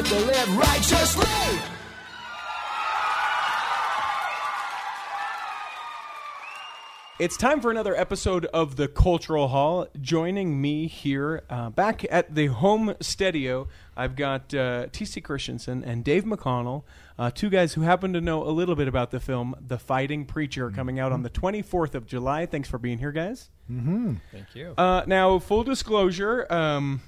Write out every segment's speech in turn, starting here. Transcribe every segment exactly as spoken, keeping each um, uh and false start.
to live righteously. It's time for another episode of the Cultural Hall. Joining me here, uh, back at the home studio, I've got uh, T C Christensen and Dave McConnell, uh, two guys who happen to know a little bit about the film The Fighting Preacher, coming out on the twenty-fourth of July. Thanks for being here, guys. Mm-hmm. Thank you. Uh, now, full disclosure, um,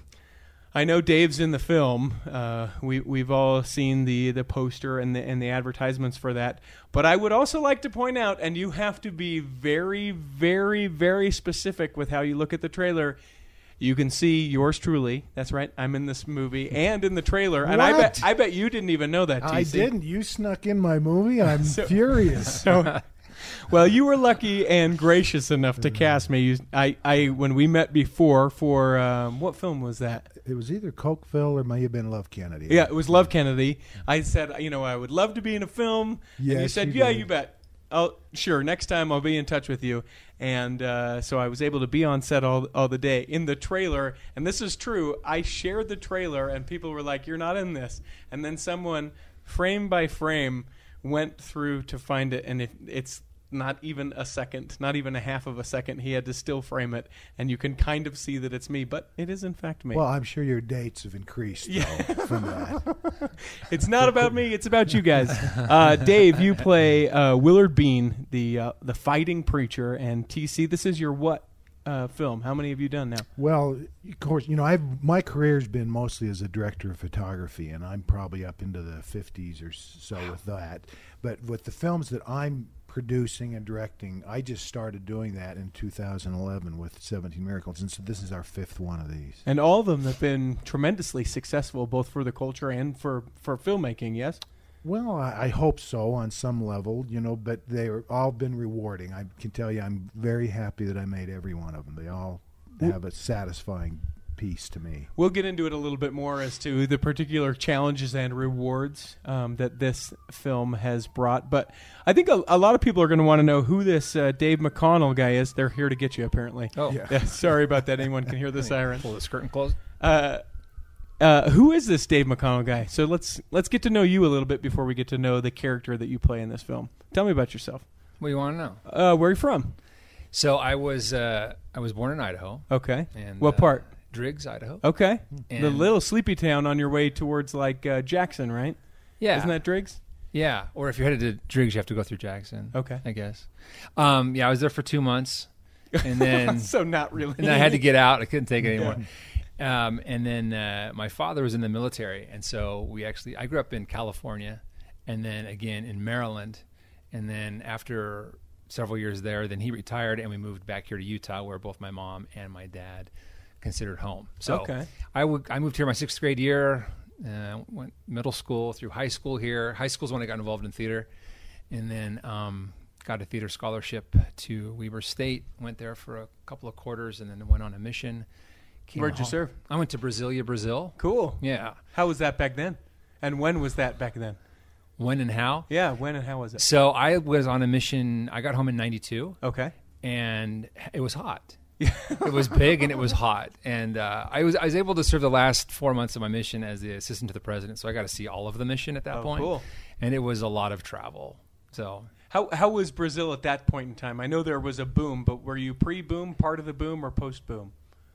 I know Dave's in the film. Uh, we we've all seen the the poster and the and the advertisements for that. But I would also like to point out, and you have to be very, very, very specific with how you look at the trailer. You can see yours truly. That's right. I'm in this movie and in the trailer, and I What? bet I bet you didn't even know that. T C. I didn't. You snuck in my movie. I'm So- furious. So, well, you were lucky and gracious enough to cast me. You, I, I, when we met before for um, what film was that? It was either Cokeville or may have been Love Kennedy. Yeah, it was Love Kennedy. I said, you know, I would love to be in a film. And you Yes, said, you yeah, did. you bet. Oh, sure. Next time I'll be in touch with you. And uh, so I was able to be on set all all the day. In the trailer, and this is true, I shared the trailer, and people were like, "You're not in this." And then someone, frame by frame, went through to find it, and it, it's not even a second, not even a half of a second. He had to still frame it, and you can kind of see that it's me, but it is in fact me. Well, I'm sure your dates have increased though, from that. It's not about me. It's about you guys. Uh, Dave, you play uh, Willard Bean, the uh, the fighting preacher, and T C. This is your what uh, film? How many have you done now? Well, of course, you know, I've my career's been mostly as a director of photography, and I'm probably up into the fifties or so with that. But with the films that I'm producing and directing, I just started doing that in two thousand eleven with seventeen Miracles, and so this is our fifth one of these. And all of them have been tremendously successful, both for the culture and for, for filmmaking, yes? Well, I, I hope so on some level, you know, but they've all been rewarding. I can tell you I'm very happy that I made every one of them. They all have a satisfying piece to me. We'll get into it a little bit more as to the particular challenges and rewards um, that this film has brought. But I think a, a lot of people are going to want to know who this uh, Dave McConnell guy is. They're here to get you, apparently. Oh, Yeah. Yeah, sorry about that. Anyone can hear the siren. Pull the curtain closed. Uh, uh, who is this Dave McConnell guy? So let's let's get to know you a little bit before we get to know the character that you play in this film. Tell me about yourself. What do you want to know? Uh, where are you from? So I was uh, I was born in Idaho. Okay. And, what uh, part? Driggs, Idaho. Okay. the And- little sleepy town on your way towards like uh, Jackson, right? Yeah. Isn't that Driggs? Yeah. Or if you're headed to Driggs, you have to go through Jackson. Okay. I guess. Um, yeah, I was there for two months, and then so not really. and then I had to get out. I couldn't take it anymore. Um, and then uh, my father was in the military, and so we actually I grew up in California, and then again in Maryland, and then after several years there, then he retired, and we moved back here to Utah, where both my mom and my dad considered home. So Okay. I, w- I moved here my sixth grade year, uh, went middle school through high school here. High school is when I got involved in theater, and then um, got a theater scholarship to Weber State. Went there for a couple of quarters, and then went on a mission. Came Where'd you home. serve? I went to Brasilia, Brazil. Cool. Yeah. How was that back then? And when was that back then? When and how? Yeah, when and how was it? So I was on a mission. I got home in ninety-two, Okay. and it was hot. It was big and it was hot, and uh, I was I was able to serve the last four months of my mission as the assistant to the president. So I got to see all of the mission at that Oh, point. cool. And it was a lot of travel. So How how was Brazil at that point in time? I know there was a boom, but were you pre-boom, part of the boom, or post-boom?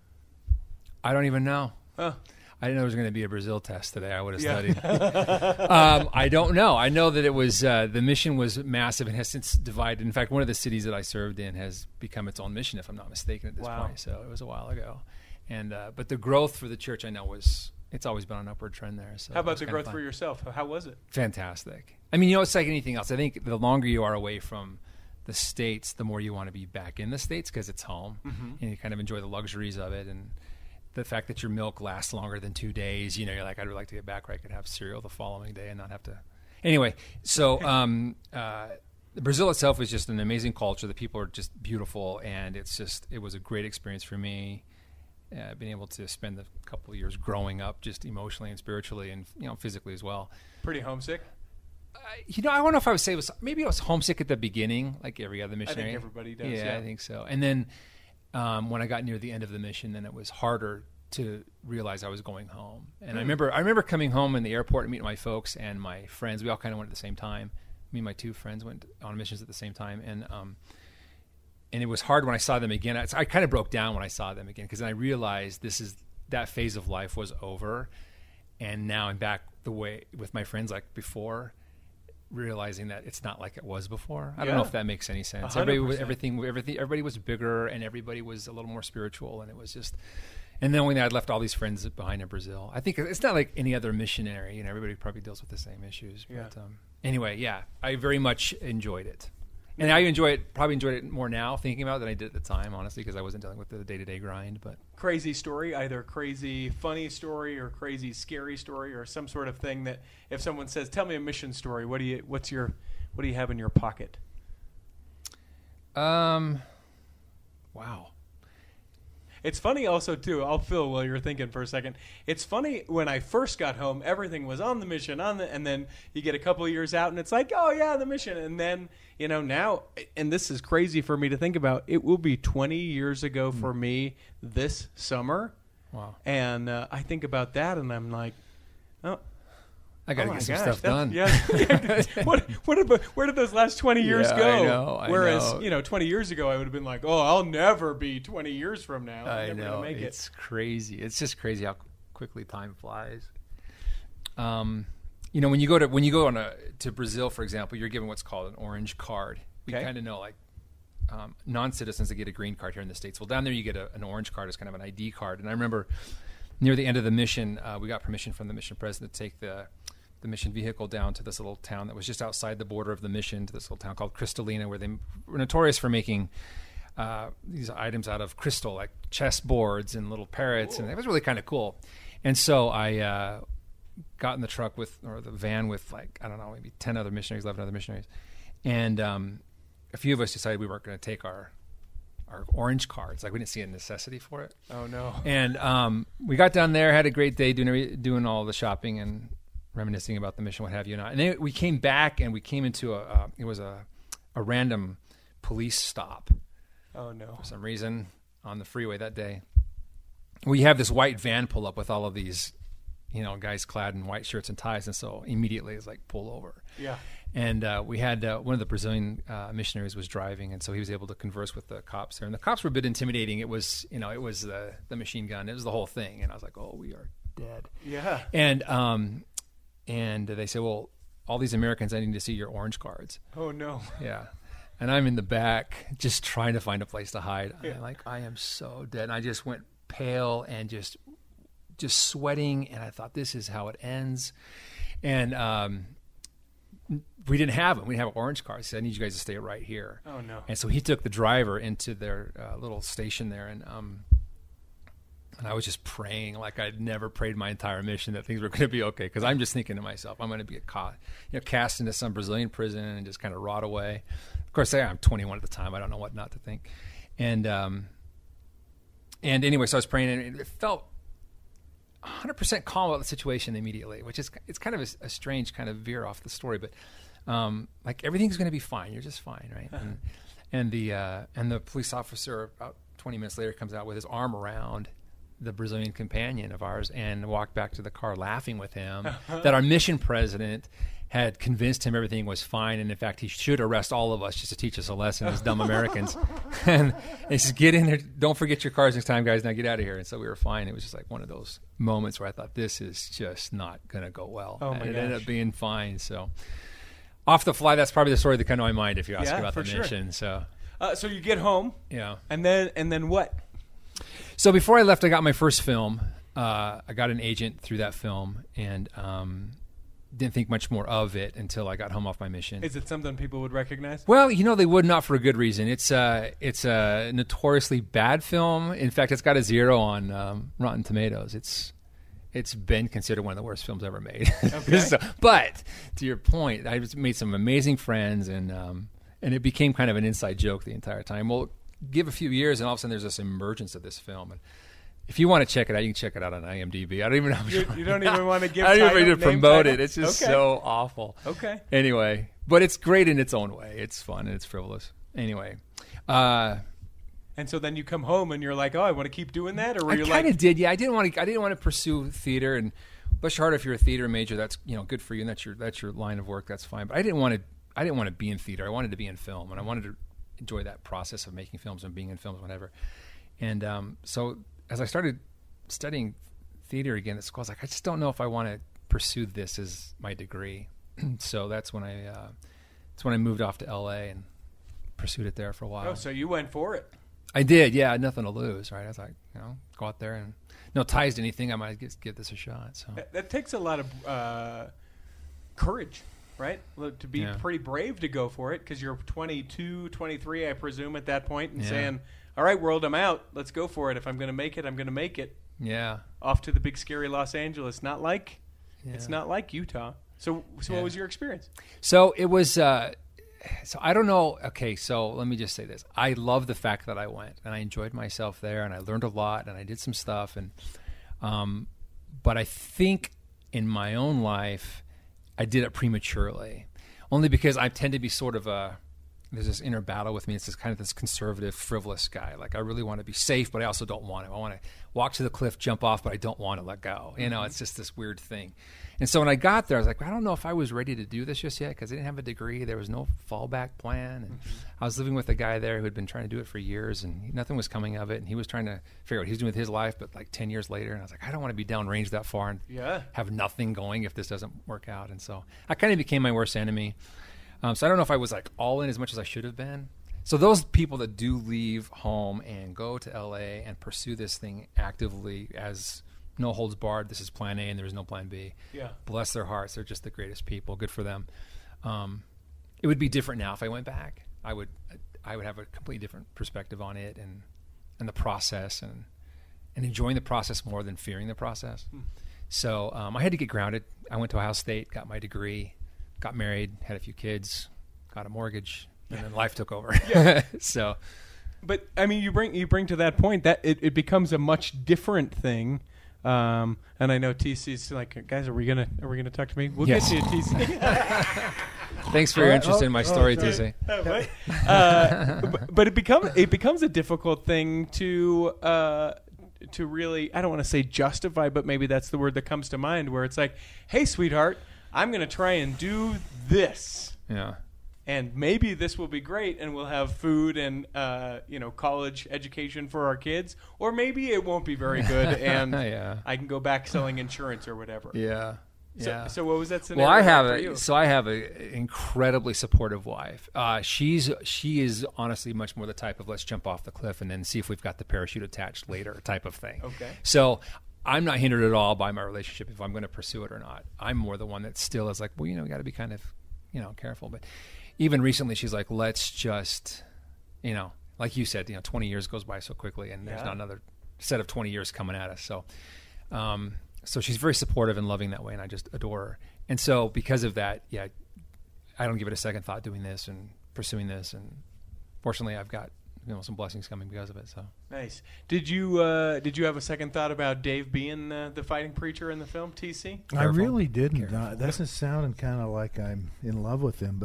I don't even know. Huh. I didn't know there was going to be a Brazil test today. I would have Yeah. studied. um, I don't know. I know that it was uh, the mission was massive and has since divided. In fact, one of the cities that I served in has become its own mission, if I'm not mistaken, at this Wow. point. So it was a while ago. And uh, but the growth for the church, I know, was it's always been an upward trend there. So How it about was the kinda growth fun. for yourself? How was it? Fantastic. I mean, you know, it's like anything else. I think the longer you are away from the States, the more you want to be back in the States because it's home, Mm-hmm. and you kind of enjoy the luxuries of it. And the fact that your milk lasts longer than two days, you know, you're like, I'd like to get back where I could have cereal the following day and not have to. Anyway, so um, uh, Brazil itself is just an amazing culture. The people are just beautiful, and it's just it was a great experience for me. Uh, being able to spend a couple of years growing up, just emotionally and spiritually, and you know, physically as well. Pretty homesick? You know, I don't know if I would say it was maybe I was homesick at the beginning, like every other missionary. everybody does, Yeah, yeah. I think so. And then um, when I got near the end of the mission, then it was harder to realize I was going home. And mm. I remember I remember coming home in the airport and meeting my folks and my friends. We all kind of went at the same time. Me and my two friends went on missions at the same time, and um, and it was hard when I saw them again. I, I kind of broke down when I saw them again because then I realized this is that phase of life was over, and now I'm back the way with my friends like before, realizing that it's not like it was before. I yeah. don't know if that makes any sense. Everybody was, everything, everything, everybody was bigger, and everybody was a little more spiritual, and it was just. And then when I'd left all these friends behind in Brazil, I think it's not like any other missionary. You know, everybody probably deals with the same issues. Yeah. But um, anyway, yeah, I very much enjoyed it, and I enjoy it. Probably enjoyed it more now thinking about it than I did at the time, honestly, because I wasn't dealing with the day-to-day grind. But crazy story, either crazy funny story or crazy scary story, or some sort of thing that if someone says, "Tell me a mission story," what do you? What's your? What do you have in your pocket? Um. Wow. It's funny also, too, I'll fill while you're thinking for a second. It's funny, when I first got home, everything was on the mission, on the, and then you get a couple of years out, and it's like, oh, yeah, the mission. And then, you know, now, and this is crazy for me to think about, it will be twenty years ago mm. for me this summer. Wow. And uh, I think about that, and I'm like, oh. I got to oh get some gosh, stuff done. Yeah. what, what about, where did those last twenty years yeah, go? I know, I Whereas, know. you know, twenty years ago, I would have been like, oh, I'll never be twenty years from now. I'm I never know. gonna make it's it. crazy. It's just crazy how quickly time flies. Um, you know, when you go to when you go on a to Brazil, for example, you're given what's called an orange card. We Okay. kind of know, like, um, non-citizens that get a green card here in the States. Well, down there you get a, an orange card as kind of an I D card. And I remember near the end of the mission, uh, we got permission from the mission president to take the the mission vehicle down to this little town that was just outside the border of the mission, to this little town called Cristalina, where they were notorious for making uh, these items out of crystal, like chess boards and little parrots, and it was really kind of cool. And so I uh, got in the truck with, or the van with, like, I don't know, maybe ten other missionaries, eleven other missionaries, and um, a few of us decided we weren't going to take our our orange cards. Like, we didn't see a necessity for it. Oh, no. And um, we got down there, had a great day doing every, doing all the shopping and reminiscing about the mission, what have you. And then we came back, and we came into a, uh, it was a, a random police stop. Oh, no. For some reason, on the freeway that day. We have this white van pull up with all of these, you know, guys clad in white shirts and ties. And so immediately it's like, pull over. Yeah. And uh, we had uh, one of the Brazilian uh, missionaries was driving, and so he was able to converse with the cops there. And the cops were a bit intimidating. It was, you know, it was the, the machine gun. It was the whole thing. And I was like, oh, we are dead. Yeah. And, um, And they say, well, all these Americans, I need to see your orange cards. Oh, no. Yeah. And I'm in the back just trying to find a place to hide. Yeah. I'm like, I am so dead. And I just went pale and just just sweating. And I thought, this is how it ends. And um, we didn't have them. We didn't have orange cards. He said, I need you guys to stay right here. Oh, no. And so he took the driver into their uh, little station there. And um, And I was just praying like I'd never prayed my entire mission that things were going to be okay. Because I'm just thinking to myself, I'm going to be caught, you know, cast into some Brazilian prison and just kind of rot away. Of course, I'm twenty-one at the time. I don't know what not to think. And um, and anyway, so I was praying, and it felt one hundred percent calm about the situation immediately, which is it's kind of a, a strange kind of veer off the story, but um, like everything's going to be fine. You're just fine, right? and and the uh, and the police officer about twenty minutes later comes out with his arm around the Brazilian companion of ours and walked back to the car laughing with him that our mission president had convinced him everything was fine, and in fact he should arrest all of us just to teach us a lesson as dumb Americans. and, and he says, get in there, don't forget your cars next time, guys, now get out of here. And so we were fine. It was just like one of those moments where I thought, this is just not going to go well. Oh, my and it gosh. ended up being fine. So off the fly, that's probably the story that came to my mind if you ask Yeah, about for the sure. mission. So Uh, so you get home, yeah. and then and then what? So before I left, I got my first film. Uh, I got an agent through that film, and um, didn't think much more of it until I got home off my mission. Is it something people would recognize? Well, you know, they would not for a good reason. It's uh, it's a notoriously bad film. In fact, it's got a zero on um, Rotten Tomatoes. It's it's been considered one of the worst films ever made. Okay. so, but to your point, I just made some amazing friends, and um, and it became kind of an inside joke the entire time. Well, give a few years, and all of a sudden there's this emergence of this film. And if you want to check it out, you can check it out on I M D B. I don't even know. You, you don't even want to give. I don't title, even need to name promote title? it. It's just Okay. so awful. Okay. Anyway, but it's great in its own way. It's fun and it's frivolous. Anyway, uh, And so then you come home and you're like, oh, I want to keep doing that, or were I you kind of like, did, yeah. I didn't want to. I didn't want to pursue theater, and bless your heart, if you're a theater major, that's you know good for you, and that's your that's your line of work. That's fine. But I didn't want to. I didn't want to be in theater. I wanted to be in film, and I wanted to enjoy that process of making films and being in films, whatever. And um, so as I started studying theater again at school, I was like, I just don't know if I want to pursue this as my degree. So that's when I uh, that's when I moved off to L A and pursued it there for a while. oh, so you went for it. I did, yeah. I had nothing to lose, right? I was like, you know, go out there and no ties to anything. I might get, give this a shot. So That, that takes a lot of uh, courage, right? Look, to be Yeah. pretty brave to go for it, because you're twenty-two, twenty-three, I presume, at that point, and Yeah. saying, all right, world, I'm out. Let's go for it. If I'm going to make it, I'm going to make it. yeah, Off to the big, scary Los Angeles. Not like, it's Yeah. not like Utah. So, so Yeah. what was your experience? So it was. Uh, so I don't know. Okay, so let me just say this: I love the fact that I went and I enjoyed myself there, and I learned a lot, and I did some stuff, and um, but I think in my own life, I did it prematurely, only because I tend to be sort of a. There's this inner battle with me. It's this kind of this conservative, frivolous guy. Like I really want to be safe, but I also don't want to. I want to walk to the cliff, jump off, but I don't want to let go. You know, it's just this weird thing. And so when I got there, I was like, I don't know if I was ready to do this just yet because I didn't have a degree. There was no fallback plan. And I was living with a guy there who had been trying to do it for years, and nothing was coming of it. And he was trying to figure out what he was doing with his life, but like ten years later. And I was like, I don't want to be downrange that far and Yeah. have nothing going if this doesn't work out. And so I kind of became my worst enemy. Um, so I don't know if I was like all in as much as I should have been. So those people that do leave home and go to L A and pursue this thing actively as no holds barred, this is plan A and there is no plan B. Yeah. Bless their hearts. They're just the greatest people. Good for them. Um, it would be different now if I went back. I would I would have a completely different perspective on it and, and the process and, and enjoying the process more than fearing the process. Hmm. So um, I had to get grounded. I went to Ohio State, got my degree, got married, had a few kids, got a mortgage, and then life took over. So, But I mean, you bring you bring to that point that it, it becomes a much different thing. Um, and I know T C's like, guys, are we gonna are we gonna talk to me? We'll Yes. get to you, T C. thanks for your Oh, interest oh, in my oh, story, sorry. T C. uh, but, but it becomes it becomes a difficult thing to uh, to really, I don't want to say justify, but maybe that's the word that comes to mind, where it's like, hey, sweetheart, I'm going to try and do this, Yeah. and maybe this will be great, and we'll have food and uh, you know college education for our kids, or maybe it won't be very good, and Yeah. I can go back selling insurance or whatever. Yeah. So, Yeah. so what was that scenario? Well, I have for a you? so I have a incredibly supportive wife. Uh, she's she is honestly much more the type of let's jump off the cliff and then see if we've got the parachute attached later type of thing. Okay. So I'm not hindered at all by my relationship if I'm going to pursue it or not. I'm more the one that still is like, well, you know, we got to be kind of, you know, careful. But even recently, she's like, let's just, you know, like you said, you know, twenty years goes by so quickly, and there's Yeah. not another set of twenty years coming at us. So, um, so she's very supportive and loving that way, and I just adore her. And so because of that, yeah, I don't give it a second thought doing this and pursuing this. And fortunately, I've got you know some blessings coming because of it. So Nice. Did you uh, did you have a second thought about Dave being uh, the fighting preacher in the film, T C? I Careful. really didn't. Uh, Careful. that doesn't sound kind of like I'm in love with him,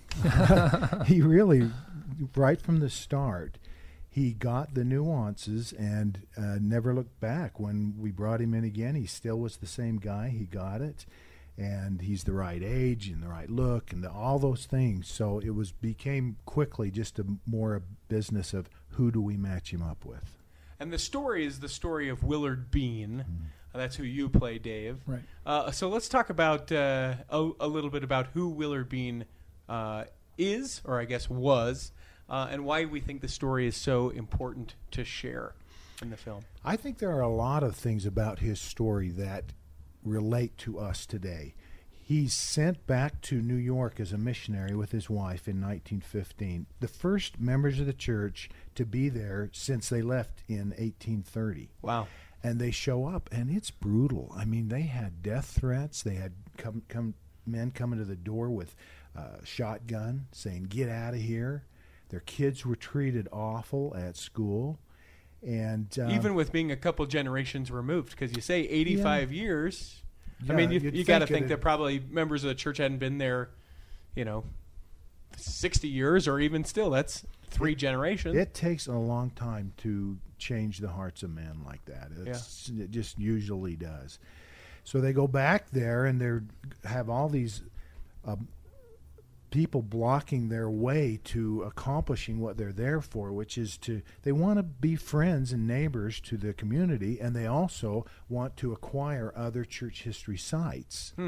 but he really, right from the start, he got the nuances and uh, never looked back. When we brought him in again, he still was the same guy. He got it, and he's the right age and the right look and the, all those things. So it was became quickly just a more a business of who do we match him up with. And the story is the story of Willard Bean. Uh, that's who you play, Dave. Right. Uh, so let's talk about uh, a, a little bit about who Willard Bean uh, is, or I guess was, uh, and why we think the story is so important to share in the film. I think there are a lot of things about his story that relate to us today. He's sent back to New York as a missionary with his wife in nineteen fifteen, the first members of the church to be there since they left in eighteen thirty. Wow. And they show up, and it's brutal. I mean, they had death threats. They had come, come men coming to the door with a shotgun saying, "Get out of here." Their kids were treated awful at school. And um, Even with being a couple generations removed, because you say eighty-five Yeah. years. I Yeah, mean, you, you'd you got to think think it'd- that probably members of the church hadn't been there, you know, sixty years, or even still, that's three generations. It takes a long time to change the hearts of men like that. It's, yeah. It just usually does. So they go back there, and they have all these uh, people blocking their way to accomplishing what they're there for, which is to, they want to be friends and neighbors to the community, and they also want to acquire other church history sites. Hmm.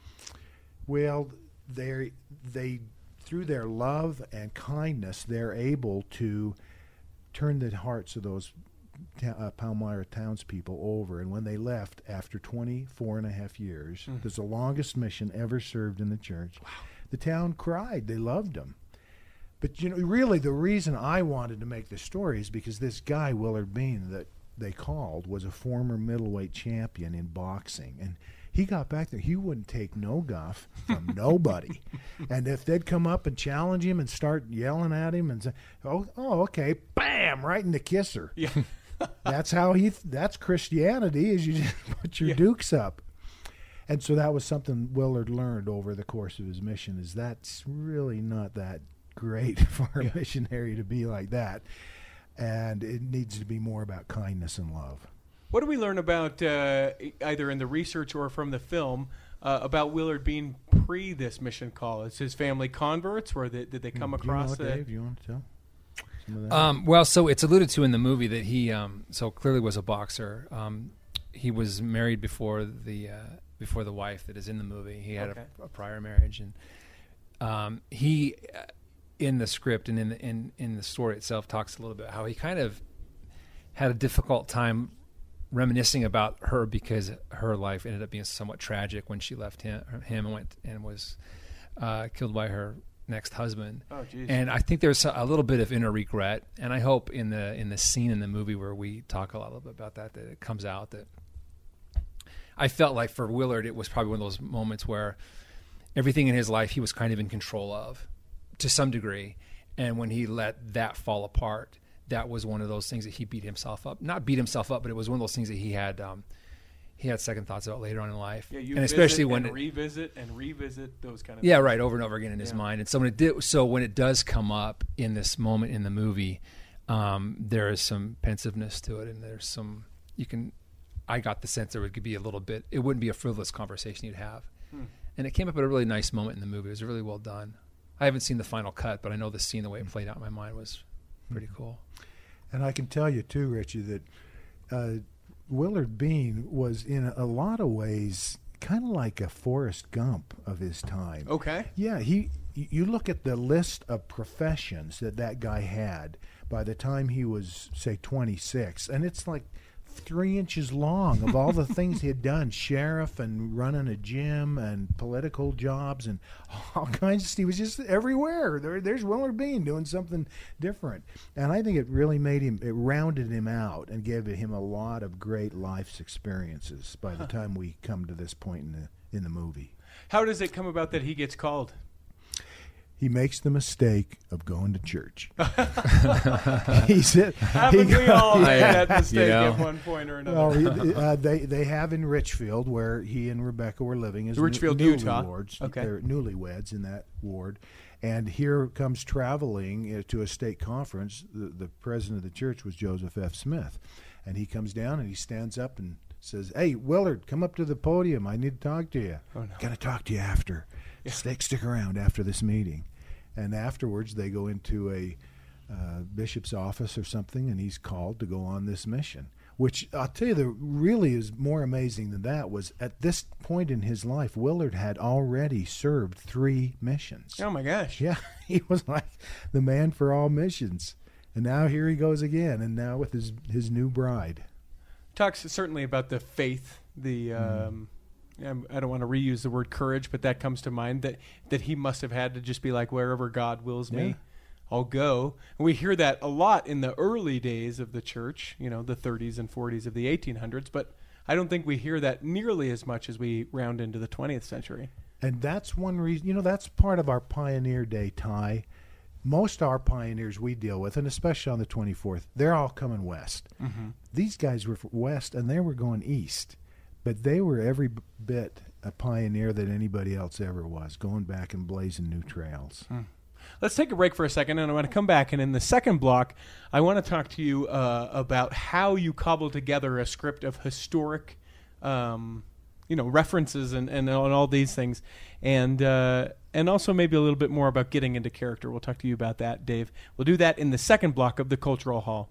Well, they they through their love and kindness, they're able to turn the hearts of those ta- uh, Palmyra townspeople over. And when they left after twenty-four and a half years, mm-hmm. that's the longest mission ever served in the church. Wow. The town cried. They loved them. But, you know, really the reason I wanted to make this story is because this guy, Willard Bean, that they called, was a former middleweight champion in boxing. And he got back there. He wouldn't take no guff from nobody. And if they'd come up and challenge him and start yelling at him and say, oh, oh okay, bam, right in the kisser. Yeah. That's how he, that's Christianity, is you just put your yeah. dukes up. And so that was something Willard learned over the course of his mission, is that's really not that great for a yeah. missionary to be like that. And it needs to be more about kindness and love. What do we learn about, uh, either in the research or from the film, uh, about Willard Bean pre this mission call? Is his family converts, or they, did they come do across you know, the... Dave, you want to tell some of that? Um, well, so it's alluded to in the movie that he um, so clearly was a boxer. Um, he was married before the uh, before the wife that is in the movie. He had okay. a, a prior marriage, and um, he, uh, in the script and in the, in in the story itself, talks a little bit how he kind of had a difficult time reminiscing about her, because her life ended up being somewhat tragic when she left him, him and went and was uh, killed by her next husband. Oh, geez. And I think there's a little bit of inner regret, and I hope in the in the scene in the movie where we talk a little bit about that, that it comes out that I felt like for Willard it was probably one of those moments where everything in his life he was kind of in control of to some degree, and when he let that fall apart, that was one of those things that he beat himself up. Not beat himself up, but it was one of those things that he had um, he had second thoughts about later on in life. Yeah, you and especially when and it, revisit and revisit those kind of yeah, things. right, over and over again in his yeah. mind. And so when it did, so when it does come up in this moment in the movie, um, there is some pensiveness to it, and there's some you can. I got the sense there would be a little bit. It wouldn't be a frivolous conversation you'd have, hmm. and it came up at a really nice moment in the movie. It was really well done. I haven't seen the final cut, but I know the scene, the way it played out in my mind, was pretty cool. And I can tell you, too, Richie, that uh, Willard Bean was in a, a lot of ways kind of like a Forrest Gump of his time. Okay. Yeah, he. You look at the list of professions that that guy had by the time he was, say, twenty-six, and it's like three inches long of all the things he had done, sheriff and running a gym and political jobs and all kinds of stuff. He was just everywhere. There, there's Willard Bean doing something different. And I think it really made him, it rounded him out and gave him a lot of great life's experiences by the time we come to this point in the, in the movie. How does it come about that he gets called? He makes the mistake of going to church. He's it. Haven't he, we all made yeah. that mistake You know. at one point or another? Well, he, uh, they they have in Richfield, where he and Rebecca were living as Richfield, new, Utah. newlyweds. Okay. They're newlyweds in that ward. And here comes traveling uh, to a state conference. The, the president of the church was Joseph F. Smith. And he comes down and he stands up and says, "Hey, Willard, come up to the podium. I need to talk to you. Oh, no. Got to talk to you after. Yeah. Stick, stick around after this meeting." And afterwards, they go into a uh, bishop's office or something, and he's called to go on this mission. Which I'll tell you, the really is more amazing than that was at this point in his life, Willard had already served three missions. Oh my gosh! Yeah, he was like the man for all missions, and now here he goes again, and now with his his new bride. Talks certainly about the faith, the. Mm. Um, I don't want to reuse the word courage, but that comes to mind, that, that he must have had to just be like, wherever God wills me, Yeah. I'll go. And we hear that a lot in the early days of the church, you know, the thirties and forties of the eighteen hundreds, but I don't think we hear that nearly as much as we round into the twentieth century. And that's one reason, you know, that's part of our Pioneer Day tie. Most of our pioneers we deal with, and especially on the twenty-fourth, they're all coming west. Mm-hmm. These guys were west, and they were going east. But they were every bit a pioneer that anybody else ever was, going back and blazing new trails. Hmm. Let's take a break for a second, and I want to come back. And in the second block, I want to talk to you uh, about how you cobble together a script of historic, um, you know, references and, and, and all these things, and uh, and also maybe a little bit more about getting into character. We'll talk to you about that, Dave. We'll do that in the second block of the Cultural Hall.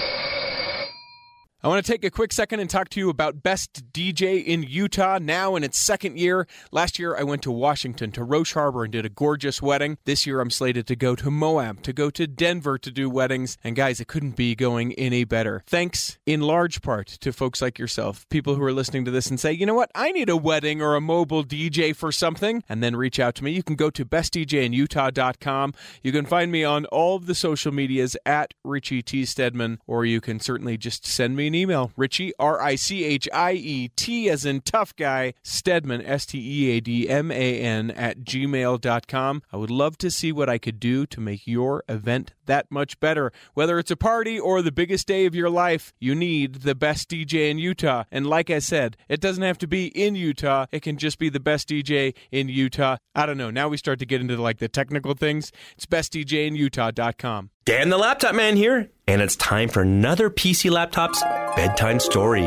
I want to take a quick second and talk to you about Best D J in Utah, now in its second year. Last year, I went to Washington, to Roche Harbor, and did a gorgeous wedding. This year, I'm slated to go to Moab, to go to Denver to do weddings. And guys, it couldn't be going any better. Thanks, in large part, to folks like yourself, people who are listening to this and say, you know what, I need a wedding or a mobile D J for something, and then reach out to me. You can go to best d j in utah dot com. You can find me on all of the social medias at Richie T. Stedman, or you can certainly just send me an email, Richie, R I C H I E T as in tough guy, Stedman, S T E A D M A N at gmail dot com. I would love to see what I could do to make your event that much better. Whether it's a party or the biggest day of your life, you need the best D J in Utah. And like I said, it doesn't have to be in Utah. It can just be the best D J in Utah. I don't know. Now we start to get into like the technical things. It's best d j in utah dot com. Dan the Laptop Man here, and it's time for another P C Laptop's bedtime story.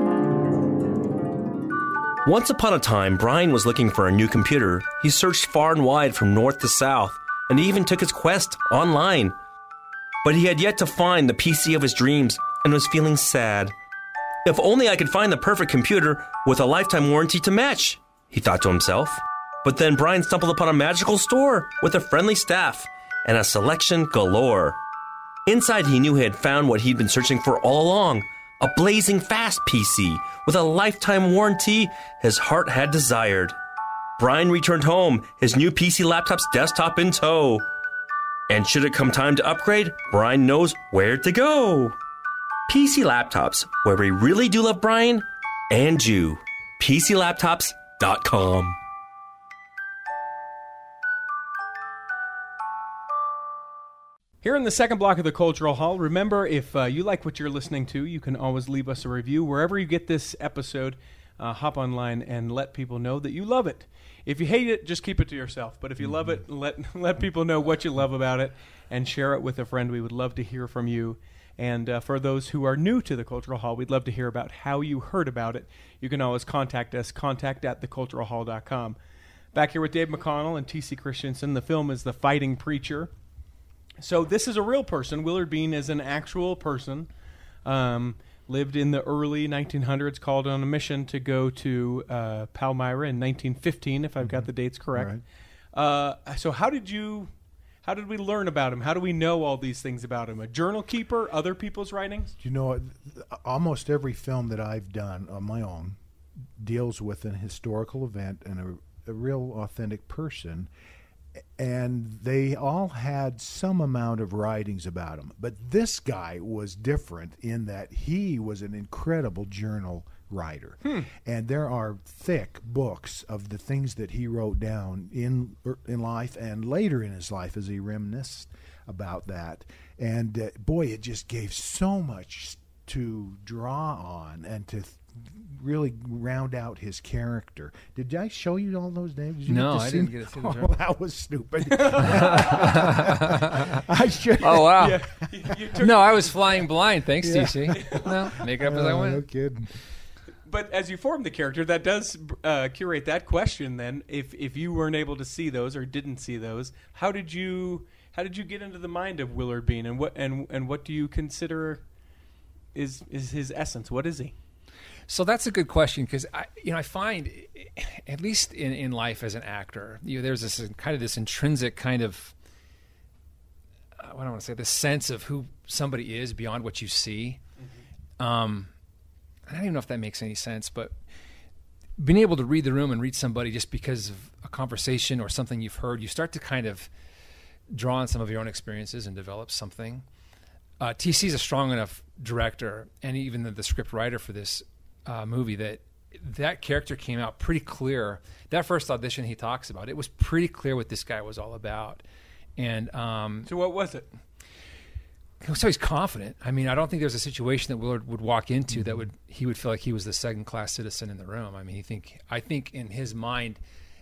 Once upon a time, Brian was looking for a new computer. He searched far and wide from north to south, and he even took his quest online. But he had yet to find the P C of his dreams and was feeling sad. If only I could find the perfect computer with a lifetime warranty to match, he thought to himself. But then Brian stumbled upon a magical store with a friendly staff and a selection galore. Inside, he knew he had found what he'd been searching for all along, a blazing fast P C with a lifetime warranty his heart had desired. Brian returned home, his new P C Laptop's desktop in tow. And should it come time to upgrade, Brian knows where to go. P C Laptops, where we really do love Brian and you. P C laptops dot com. Here in the second block of the Cultural Hall, remember, if uh, you like what you're listening to, you can always leave us a review. Wherever you get this episode, uh, hop online and let people know that you love it. If you hate it, just keep it to yourself. But if you love it, let let people know what you love about it and share it with a friend. We would love to hear from you. And uh, for those who are new to the Cultural Hall, we'd love to hear about how you heard about it. You can always contact us, contact at the cultural hall dot com. Back here with Dave McConnell and T C Christensen. The film is The Fighting Preacher. So this is a real person. Willard Bean is an actual person. Um, lived in the early nineteen hundreds, called on a mission to go to uh, Palmyra in nineteen fifteen, if I've mm-hmm. got the dates correct. Right. Uh, so how did you, how did we learn about him? How do we know all these things about him? A journal keeper, other people's writings? You know, almost every film that I've done on my own deals with an historical event and a, a real authentic person. And they all had some amount of writings about him. But this guy was different in that he was an incredible journal writer. Hmm. And there are thick books of the things that he wrote down in in life and later in his life as he reminisced about that. And uh, boy, it just gave so much to draw on and to th- really round out his character. Did I show you all those names? Did you no, get to I see didn't them? get to see them. Oh, that was stupid. I should. Oh, wow. Yeah, you, you took No, I was flying blind. Thanks, Yeah. T C. No, make it up as I Oh, went. no kidding. But as you form the character, that does uh, curate that question. Then, if if you weren't able to see those or didn't see those, how did you how did you get into the mind of Willard Bean, and what and and what do you consider is is his essence? What is he? So that's a good question because I, you know, I find, at least in, in life as an actor, you know, there's this kind of this intrinsic kind of, uh, what do I want to say, this sense of who somebody is beyond what you see. Mm-hmm. Um, I don't even know if that makes any sense, but being able to read the room and read somebody just because of a conversation or something you've heard, you start to kind of draw on some of your own experiences and develop something. Uh, T C is a strong enough director, and even the, the script writer for this Uh, movie, that that character came out pretty clear. That first audition he talks about, it was pretty clear what this guy was all about. And um, So what was it? So he's confident. I mean, I don't think there's a situation that Willard would walk into that would he would feel like he was the second class citizen in the room. I mean, he think I think in his mind,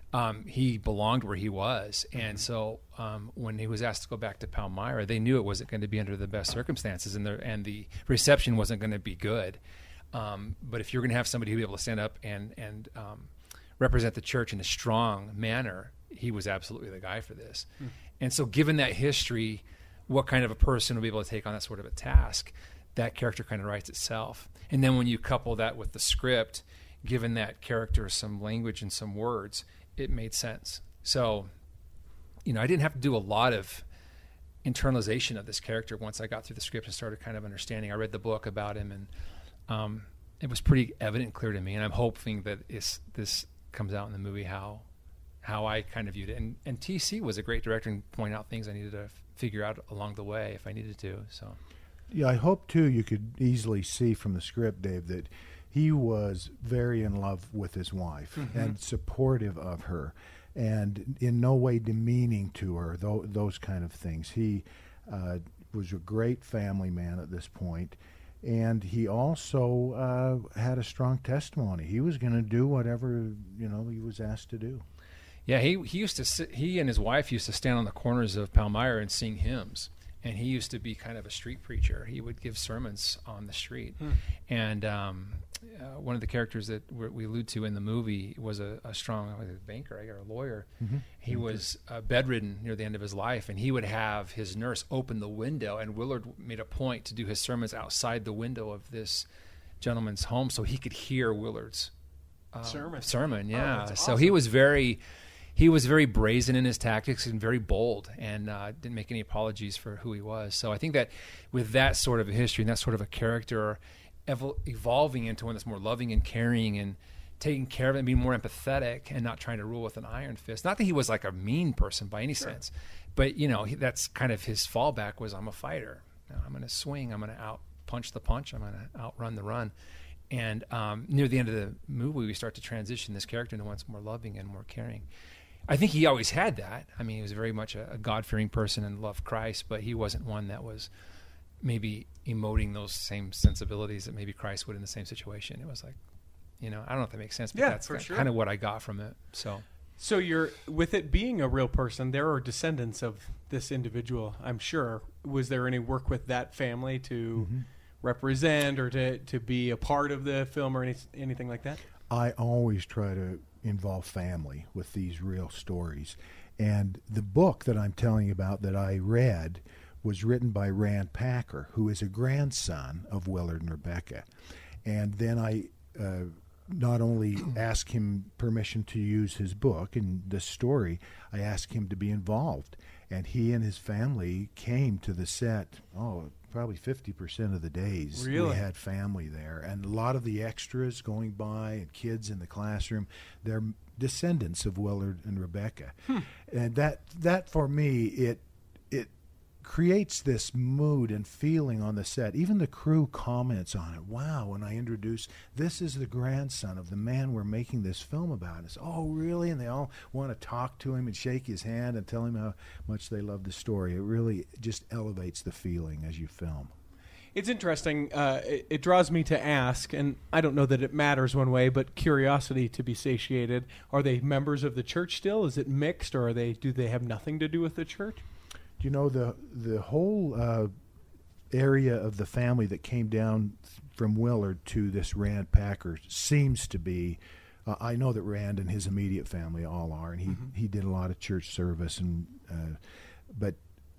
um, he belonged where he was. And so um, when he was asked to go back to Palmyra, they knew it wasn't going to be under the best circumstances, and the, and the reception wasn't going to be good. Um, but if you're going to have somebody who be able to stand up and, and um, represent the church in a strong manner, he was absolutely the guy for this. Hmm. And so given that history, what kind of a person will be able to take on that sort of a task, that character kind of writes itself. And then when you couple that with the script, given that character some language and some words, it made sense. So, you know, I didn't have to do a lot of internalization of this character once I got through the script and started kind of understanding. I read the book about him, and um, it was pretty evident and clear to me. And I'm hoping that it's, this comes out in the movie how how I kind of viewed it. And, and T C was a great director and point out things I needed to figure out along the way if I needed to. So, yeah, I hope too you could easily see from the script, Dave, that he was very in love with his wife mm-hmm. and supportive of her, and in no way demeaning to her. Th- those kind of things. He uh, was a great family man at this point, and he also uh, had a strong testimony. He was going to do whatever you know he was asked to do. Yeah, he he used to sit, he and his wife used to stand on the corners of Palmyra and sing hymns, and he used to be kind of a street preacher. He would give sermons on the street, hmm. and um, uh, one of the characters that we we allude to in the movie was a, a strong was a banker, or a lawyer. Mm-hmm. He mm-hmm. was uh, bedridden near the end of his life, and he would have his nurse open the window, and Willard made a point to do his sermons outside the window of this gentleman's home so he could hear Willard's um, sermon. Sermon, yeah. Oh, so awesome. he was very. He was very brazen in his tactics and very bold, and uh, didn't make any apologies for who he was. So I think that with that sort of a history and that sort of a character evol- evolving into one that's more loving and caring and taking care of it and being more empathetic and not trying to rule with an iron fist. Not that he was like a mean person by any sure. sense, but you know he, that's kind of his fallback was, I'm a fighter. You know, I'm going to swing. I'm going to out punch the punch. I'm going to outrun the run. And um, near the end of the movie, we start to transition this character into one that's more loving and more caring. I think he always had that. I mean, he was very much a, a God-fearing person and loved Christ, but he wasn't one that was maybe emoting those same sensibilities that maybe Christ would in the same situation. It was like, you know, I don't know if that makes sense, but yeah, that's for kind, sure. kind of what I got from it. So, so you're with it being a real person. There are descendants of this individual, I'm sure. Was there any work with that family to mm-hmm. represent or to to be a part of the film or any, anything like that? I always try to involve family with these real stories. And the book that I'm telling you about that I read was written by Rand Packer, who is a grandson of Willard and Rebecca. And then I uh, not only asked him permission to use his book and the story, I asked him to be involved. And he and his family came to the set, oh, probably fifty percent of the days. Really? We had family there. And a lot of the extras going by and kids in the classroom, they're descendants of Willard and Rebecca. Hmm. And that, that for me, it it creates this mood and feeling on the set. Even the crew comments on it. Wow, when I introduce, this is the grandson of the man we're making this film about. And it's, oh, really? And they all want to talk to him and shake his hand and tell him how much they love the story. It really just elevates the feeling as you film. It's interesting. Uh, it, it draws me to ask, and I don't know that it matters one way, but curiosity to be satiated. Are they members of the church still? Is it mixed, or are they? Do they have nothing to do with the church? You know, the the whole uh, area of the family that came down from Willard to this Rand Packer seems to be, uh, I know that Rand and his immediate family all are, and he, mm-hmm. he did a lot of church service, and uh, but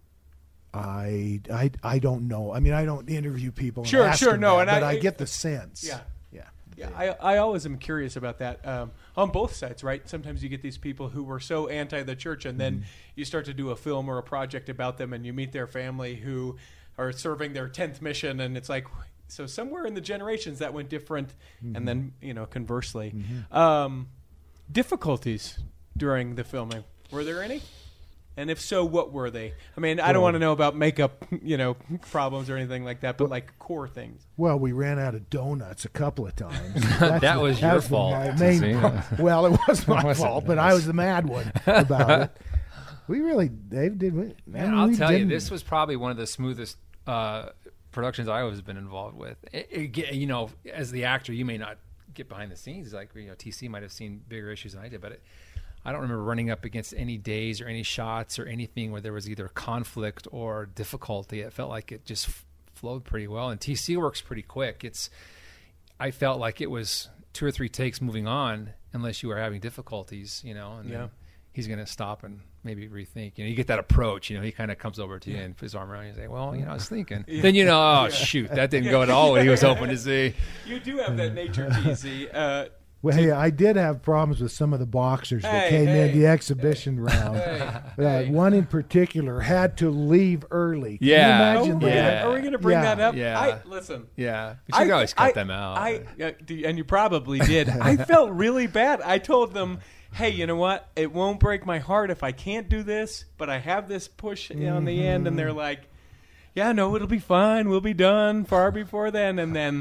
I, I I don't know. I mean, I don't interview people. And sure, ask sure, them no, that, and but I, I get the sense. Yeah. Yeah. Yeah, I, I always am curious about that um, on both sides, right? Sometimes you get these people who were so anti the church, and then mm-hmm. you start to do a film or a project about them, and you meet their family who are serving their tenth mission, and it's like, so somewhere in the generations that went different, mm-hmm. and then, you know, conversely. Mm-hmm. Um, difficulties during the filming, were there any? And if so, what were they? I mean, I don't well, want to know about makeup, you know, problems or anything like that, but well, like core things. Well, we ran out of donuts a couple of times. that the, was your fault. Main, well, it was my fault, but I was the mad one about it. We really, Dave, did we? Man, I'll tell didn't. you, this was probably one of the smoothest uh, productions I've always been involved with. It, it, you know, as the actor, you may not get behind the scenes. Like, you know, T C might have seen bigger issues than I did, but it, I don't remember running up against any days or any shots or anything where there was either conflict or difficulty. It felt like it just f- flowed pretty well. And T C works pretty quick. It's, I felt like it was two or three takes moving on, unless you were having difficulties, you know, and Yeah. then he's going to stop and maybe rethink. You know, you get that approach, you know, he kind of comes over to you and puts his arm around you and say, well, you know, I was thinking. Yeah. Then you know, oh, Yeah. shoot, that didn't go at all what he was hoping to see. You do have that nature, T Z. Uh, Well, hey, I did have problems with some of the boxers that Hey, came hey, in the exhibition round. hey, Uh, hey. One in particular had to leave early. Can Yeah. you Oh, imagine we're that? gonna- Are we going to bring Yeah. that up? Yeah. I, listen. Yeah. But you can always cut I- them out. I, uh, do- and you probably did. I felt really bad. I told them, hey, you know what? It won't break my heart if I can't do this, but I have this push on the end. And they're like, yeah, no, it'll be fine. We'll be done far before then. And then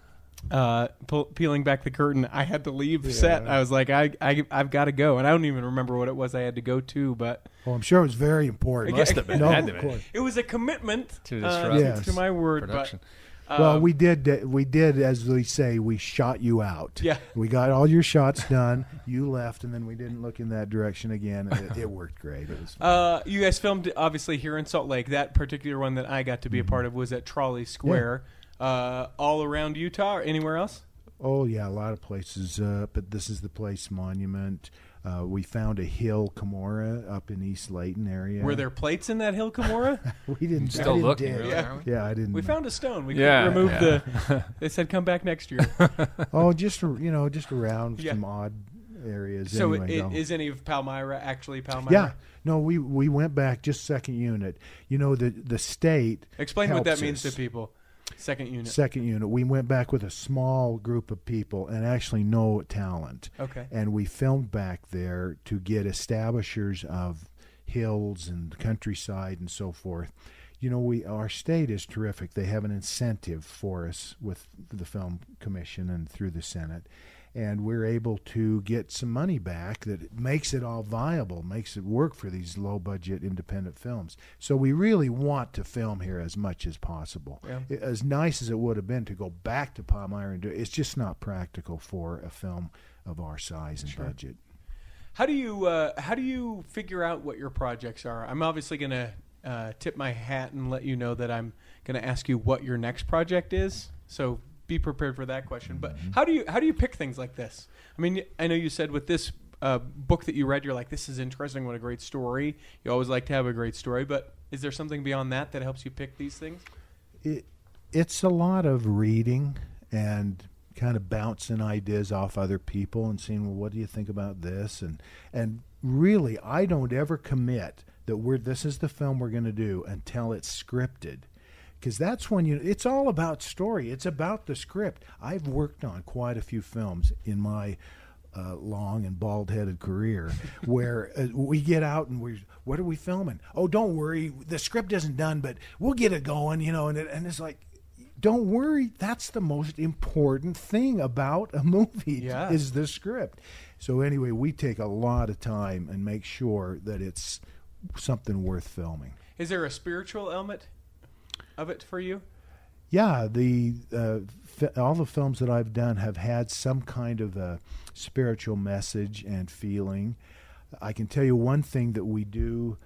uh, pull, peeling back the curtain, I had to leave the set. I was like, I, I, I've got to go. And I don't even remember what it was I had to go to, but Well, I'm sure it was very important. Must have been. No, Had to of be. course. it was a commitment To uh, disrupt. Yes. to my word. Production. But, Well, um, we did. uh, We did, as we say, we shot you out. Yeah. We got all your shots done. You left, and then we didn't look in that direction again. And it, it worked great. It was. Uh, you guys filmed obviously here in Salt Lake. That particular one that I got to be a part of was at Trolley Square. Uh, all around Utah or anywhere else? Oh yeah, a lot of places. Uh, but this is the Place Monument. Uh, we found a hill Camorra up in East Layton area. Were there plates in that hill, Kimura? We didn't. I Still didn't looking, dig. really, Yeah. aren't we? Yeah, I didn't. We found a stone. We Yeah, could remove yeah. the. They said come back next year. Oh, just you know, just around Yeah. some odd areas. So anyway, it, though. is any of Palmyra actually Palmyra? Yeah, no, we we went back just second unit. You know, the the state. Explain what that helps means us. to people. Second unit. Second unit, we went back with a small group of people and actually no talent. Okay. And we filmed back there to get establishers of hills and countryside and so forth. You know, we our state is terrific. They have an incentive for us with the Film Commission and through the Senate. And we're able to get some money back that makes it all viable, makes it work for these low-budget independent films. So we really want to film here as much as possible. Yeah. It- As nice as it would have been to go back to Palmyra and do it, it's just not practical for a film of our size and Sure. budget. How do you uh, how do you figure out what your projects are? I'm obviously going to uh, tip my hat and let you know that I'm going to ask you what your next project is. So be prepared for that question. But how do you how do you pick things like this? I mean, I know you said with this uh, book that you read, you're like, this is interesting. What a great story. You always like to have a great story. But is there something beyond that that helps you pick these things? It, it's a lot of reading and kind of bouncing ideas off other people and seeing, well, what do you think about this? And and really, I don't ever commit that we're this is the film we're going to do until it's scripted. Because that's when you, it's all about story. It's about the script. I've worked on quite a few films in my uh, long and bald-headed career where uh, we get out and we, what are we filming? Oh, don't worry, the script isn't done, but we'll get it going, you know. And it, and it's like, don't worry, that's the most important thing about a movie Yeah. is the script. So anyway, we take a lot of time and make sure that it's something worth filming. Is there a spiritual element of it for you? Yeah, the uh, fi- all the films that I've done have had some kind of a spiritual message and feeling. I can tell you one thing that we do.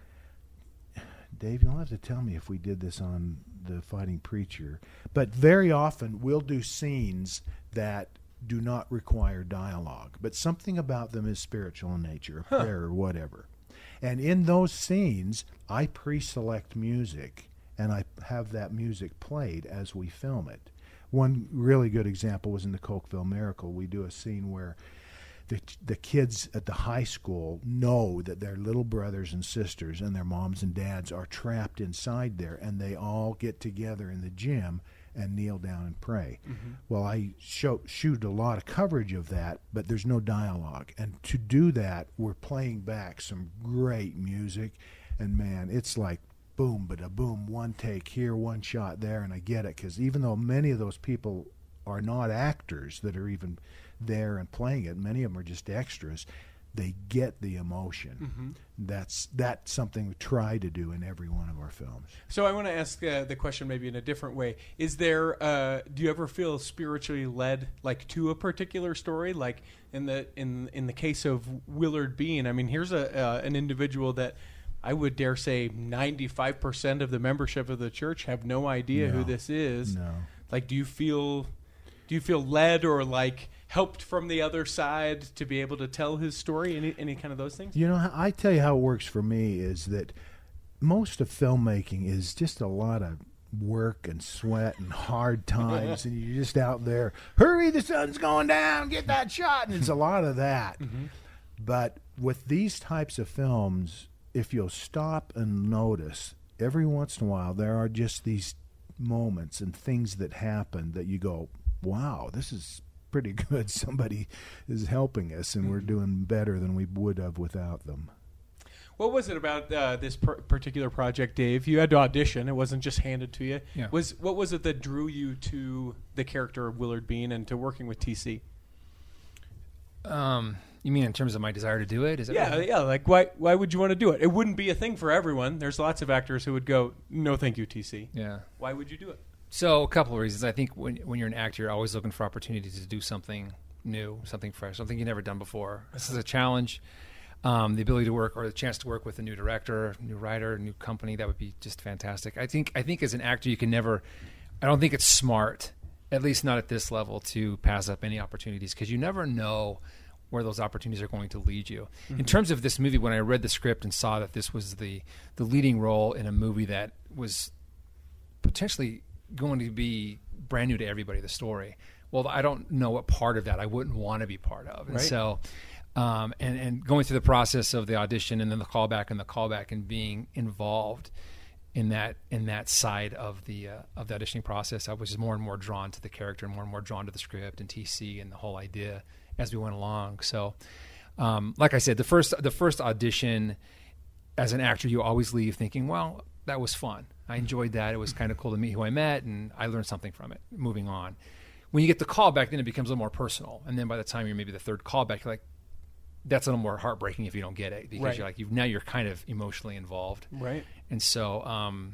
Dave, you'll have to tell me if we did this on The Fighting Preacher. But very often we'll do scenes that do not require dialogue, but something about them is spiritual in nature, a prayer or whatever. And in those scenes, I pre-select music, and I have that music played as we film it. One really good example was in the Cokeville Miracle. We do a scene where the the kids at the high school know that their little brothers and sisters and their moms and dads are trapped inside there, and they all get together in the gym and kneel down and pray. Mm-hmm. Well, I show, shoot a lot of coverage of that, but there's no dialogue. And to do that, we're playing back some great music, and man, it's like boom, but a boom, one take here, one shot there, and I get it, because even though many of those people are not actors that are even there and playing it, many of them are just extras, they get the emotion. Mm-hmm. That's that's something we try to do in every one of our films. So I want to ask uh, the question maybe in a different way. Is there, uh, do you ever feel spiritually led, like to a particular story? Like in the in in the case of Willard Bean, I mean, here's a uh, an individual that I would dare say ninety-five percent of the membership of the church have no idea No. who this is. No. Like, do you feel do you feel led or like helped from the other side to be able to tell his story? Any any kind of those things? You know, I tell you how it works for me is that most of filmmaking is just a lot of work and sweat and hard times, and you're just out there, hurry, the sun's going down, get that shot, and it's a lot of that. Mm-hmm. But with these types of films, if you'll stop and notice, every once in a while there are just these moments and things that happen that you go, wow, this is pretty good. Somebody is helping us, and we're doing better than we would have without them. What was it about uh, this per- particular project, Dave? You had to audition; it wasn't just handed to you. Yeah. Was what was it that drew you to the character of Willard Bean and to working with T C? Um, you mean in terms of my desire to do it? Is that Yeah, right? yeah. Like, why why would you want to do it? It wouldn't be a thing for everyone. There's lots of actors who would go, "No, thank you, T C." Yeah. Why would you do it? So a couple of reasons. I think when when you're an actor, you're always looking for opportunities to do something new, something fresh, something you've never done before. This is a challenge. Um, the ability to work or the chance to work with a new director, new writer, new company, that would be just fantastic. I think I think as an actor, you can never, I don't think it's smart, at least not at this level, to pass up any opportunities because you never know where those opportunities are going to lead you. Mm-hmm. In terms of this movie, when I read the script and saw that this was the, the leading role in a movie that was potentially going to be brand new to everybody, the story, well, I don't know what part of that I wouldn't want to be part of. And right. so... Um, and, and going through the process of the audition and then the callback and the callback and being involved in that in that side of the uh, of the auditioning process, I was just more and more drawn to the character and more and more drawn to the script and T C and the whole idea as we went along. So, um, like I said, the first the first audition as an actor, you always leave thinking, well, that was fun. I enjoyed that. It was kind of cool to meet who I met, and I learned something from it. Moving on, when you get the callback, then it becomes a little more personal. And then by the time you're maybe the third callback, you're like, that's a little more heartbreaking if you don't get it because right. you're like you've now you're kind of emotionally involved, right? And so um,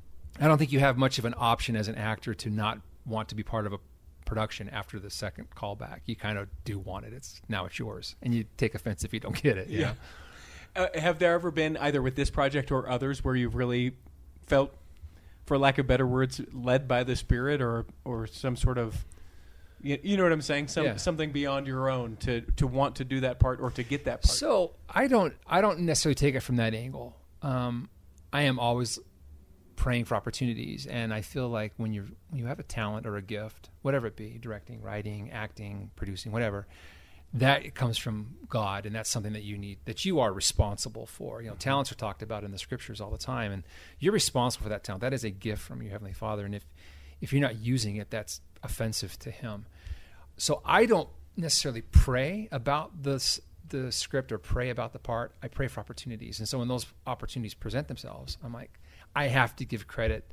I don't think you have much of an option as an actor to not want to be part of a production after the second callback. You kind of do want it. It's now it's yours, and you take offense if you don't get it. Yeah. Uh, have there ever been either with this project or others where you've really felt, for lack of better words, led by the Spirit or or some sort of You, you know what I'm saying? Some, yeah. Something beyond your own to, to want to do that part or to get that part. So I don't I don't necessarily take it from that angle. Um, I am always praying for opportunities, and I feel like when you when you have a talent or a gift, whatever it be, directing, writing, acting, producing, whatever, that comes from God, and that's something that you need, that you are responsible for. You know, talents are talked about in the scriptures all the time, and you're responsible for that talent. That is a gift from your Heavenly Father, and if if you're not using it, that's offensive to Him. So I don't necessarily pray about this, the script or pray about the part. I pray for opportunities. And so when those opportunities present themselves, I'm like, I have to give credit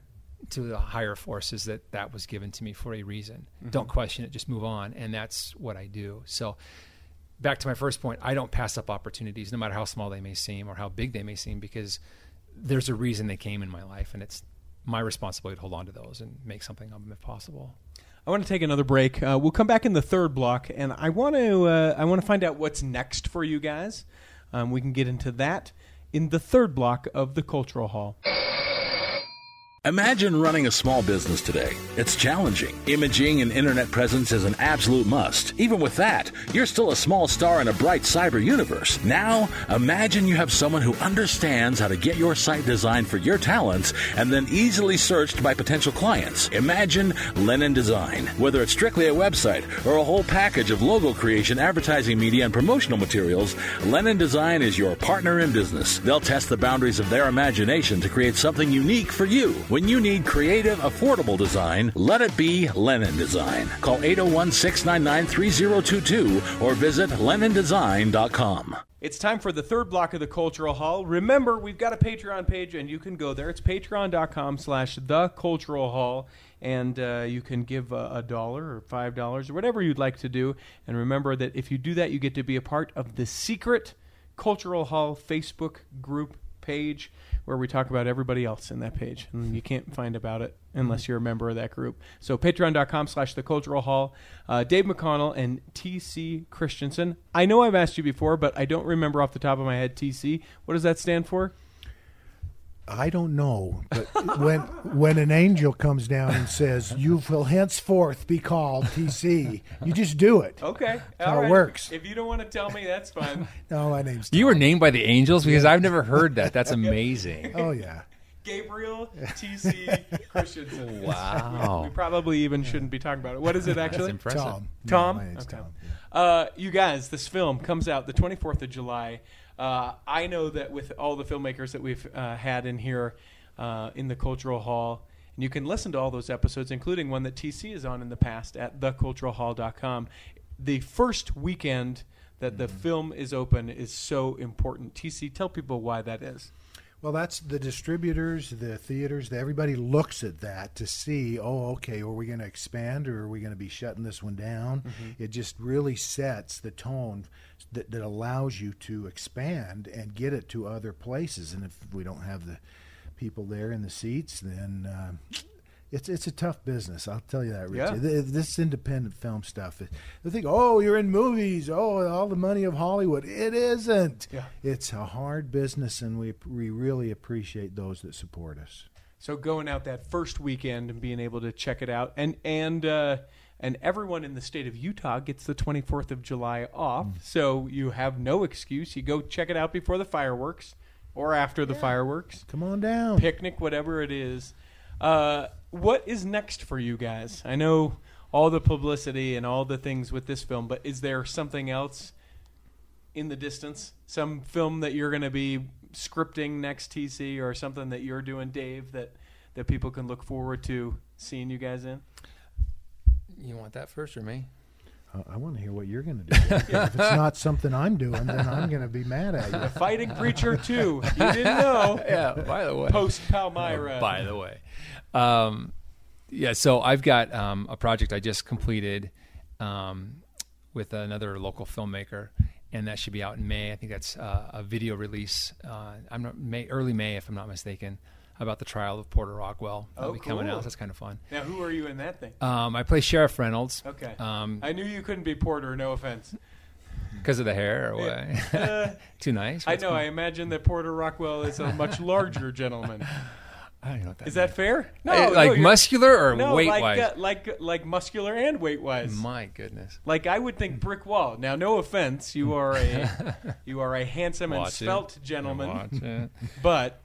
to the higher forces that that was given to me for a reason. Mm-hmm. Don't question it, just move on. And that's what I do. So back to my first point, I don't pass up opportunities, no matter how small they may seem or how big they may seem, because there's a reason they came in my life, and it's my responsibility to hold on to those and make something of them if possible. I want to take another break. Uh, we'll come back in the third block, and I want to uh, I want to find out what's next for you guys. Um, we can get into that in the third block of the Cultural Hall. Imagine running a small business today. It's challenging. Imaging and internet presence is an absolute must. Even with that, you're still a small star in a bright cyber universe. Now, imagine you have someone who understands how to get your site designed for your talents and then easily searched by potential clients. Imagine Lennon Design. Whether it's strictly a website or a whole package of logo creation, advertising media, and promotional materials, Lennon Design is your partner in business. They'll test the boundaries of their imagination to create something unique for you. When you need creative, affordable design, let it be Lennon Design. Call eight oh one, six nine nine, three oh two two or visit lennon design dot com. It's time for the third block of the Cultural Hall. Remember, we've got a Patreon page, and you can go there. It's patreon.com slash the Cultural Hall, and uh, you can give a, a dollar or five dollars or whatever you'd like to do. And remember that if you do that, you get to be a part of the secret Cultural Hall Facebook group page where we talk about everybody else in that page. And you can't find about it unless you're a member of that group. So patreon.com slash the Cultural Hall. Uh, Dave McConnell and T C Christensen. I know I've asked you before, but I don't remember off the top of my head T C. What does that stand for? I don't know, but when when an angel comes down and says, "You will henceforth be called T C," you just do it. Okay. That's all how right. it works. If you don't want to tell me, that's fine. No, my name's Tom. You were named by the angels? Because I've never heard that. That's amazing. Oh, yeah. Gabriel T C Christensen. Wow. We probably even shouldn't be talking about it. What is it That's actually? impressive. Tom. Tom? No, my name's Okay. Tom. Uh, you guys, this film comes out the twenty-fourth of July. Uh, I know that with all the filmmakers that we've uh, had in here uh, in the Cultural Hall, and you can listen to all those episodes, including one that T C is on in the past at the cultural hall dot com. The first weekend that the film is open is so important. T C, tell people why that is. Well, that's the distributors, the theaters, the, everybody looks at that to see, oh, okay, are we going to expand or are we going to be shutting this one down? Mm-hmm. It just really sets the tone that, that allows you to expand and get it to other places. And if we don't have the people there in the seats, then uh, it's it's a tough business. I'll tell you that, Richie. Yeah. Th- This independent film stuff, they think, oh, you're in movies, oh, all the money of Hollywood. It isn't. Yeah. It's a hard business, and we we really appreciate those that support us. So going out that first weekend and being able to check it out, and and uh, and everyone in the state of Utah gets the twenty-fourth of July off, mm. so you have no excuse. You go check it out before the fireworks or after the Yeah. fireworks. Come on down. Picnic, whatever it is. Uh, what is next for you guys? I know all the publicity and all the things with this film, but is there something else in the distance? Some film that you're going to be scripting next, T C, or something that you're doing, Dave, that, that people can look forward to seeing you guys in? You want that first or me? Uh, I want to hear what you're going to do. If it's not something I'm doing, then I'm going to be mad at you. The Fighting Preacher two. You didn't know. Yeah, by the way. Post Palmyra. By the way. Um, yeah, so I've got um, a project I just completed um, with another local filmmaker, and that should be out in May. I think that's uh, a video release. Uh, I'm not May, early May, if I'm not mistaken, about the trial of Porter Rockwell. That'll Oh, be coming cool. out. That's kind of fun. Now, who are you in that thing? Um, I play Sheriff Reynolds. Okay. Um, I knew you couldn't be Porter, no offense. because of the hair or what? Uh, Too nice? I What's know. I going- imagine that Porter Rockwell is a much larger gentleman. I don't know what that Is that fair? No, Uh, no, like you're- muscular or no, weight like, wise? uh, like like muscular and weight wise. My goodness. Like I would think brick wall. Now, no offense, you are a you are a handsome and Watch it. svelte gentleman, Watch it. but